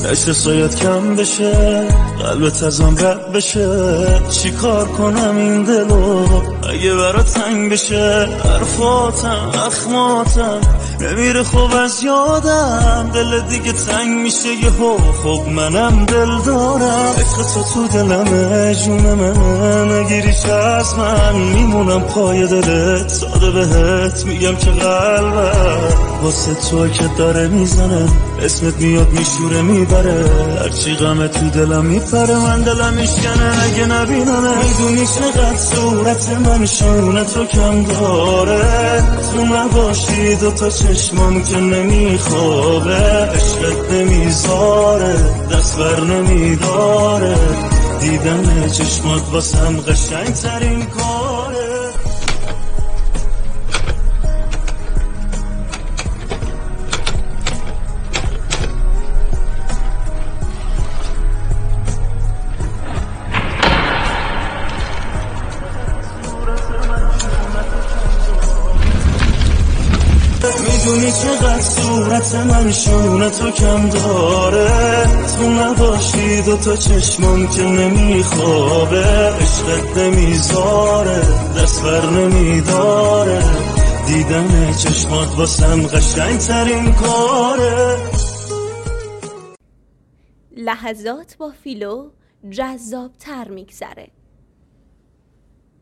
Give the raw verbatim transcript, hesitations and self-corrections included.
نشه شاید کم بشه، قلبت ازم رد بشه. چی کار کنم این دلو اگه برات تنگ بشه؟ حرفاتم اخماتم نمیره خوب از یادم، دل دیگه تنگ میشه یهو. خب منم دل دارم، عشق تو تو دلمه، جون من نگیریش از من، میمونم پای دلت، ساده بهت میگم که قلبم واسه تو که داره میزنه، اسمت میاد میشوره میبره، هرچی غمه تو دلم میپره، من دلم میشکنه اگه نبینمه. میدونی چقدر صورت من شونه تو کم داره، تو نباشی دوتا چشمام که نمیخوابه، عشقت نمیذاره دست بر نمیداره، دیدن چشمات واسم قشنگ ترین کاره. میدونی چقدر صورت من شونه تو کم داره، تو نباشی دوتا چشمام که نمیخوابه، عشقت نمیذاره دست بر نمیداره، دیدن چشمات واسم قشنگ ترین کاره. لحظات با فیلو جذاب تر میگذره.